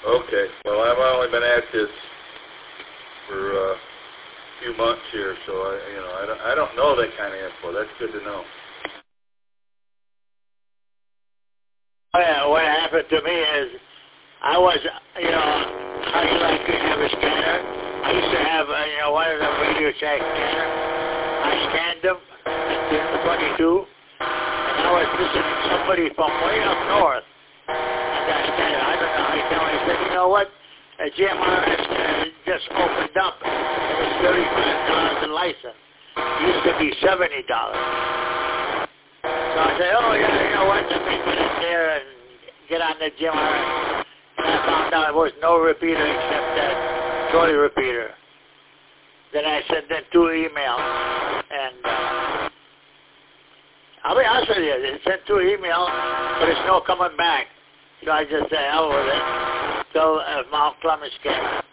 Okay. Well, I've only been at this for a few months here, so I don't know that kind of info. That's good to know. What happened to me is I was, how you like to have a scanner? I used to have, one of the Radio Shack scanner. I scanned them at 22, and I was visiting somebody from way up north. And I scanned it. I don't know how you tell me. I said, you know what? A GMRS just opened up. It was $35 a license. It used to be $70. So I said, oh, yeah, you know what? Let me get in there and get on the GMRS. And I found out there was no repeater except that Troy repeater. Then I sent them 2 emails. And I'll be honest with you, I sent 2 emails, but it's no coming back. So I just said, hell with it, till Mount Clemens came.